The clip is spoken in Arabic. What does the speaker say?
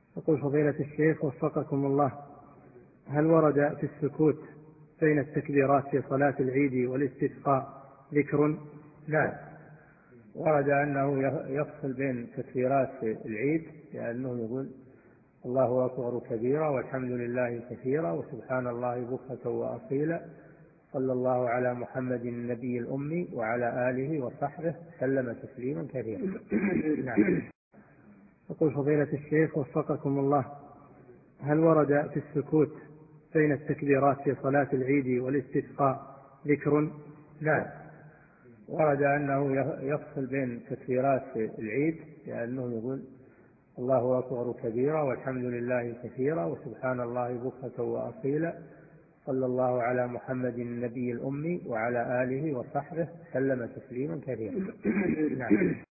يقول فضيلة الشيخ وفقكم الله، هل ورد في السكوت بين التكبيرات في صلاة العيد والاستسقاء ذكر؟ نعم، ورد أنه يفصل بين تكبيرات العيد، لأنه يقول الله أكبر كبيرا والحمد لله كثيرا وسبحان الله بكرة وأصيلا، صلى الله على محمد النبي الأمي وعلى آله وصحبه سلم تسليما كثيرا. نعم. يقول فضيلة الشيخ وفقكم الله، هل ورد في السكوت بين التكبيرات في صلاة العيد والاستسقاء ذكر؟ نعم، ورد أنه يفصل بين تكبيرات العيد، لأنه يقول الله أكبر كبيرا والحمد لله كثيرا وسبحان الله بكرة وأصيلا، صلى الله على محمد النبي الأمي وعلى آله وصحبه سلم تسليما كثيرا. نعم.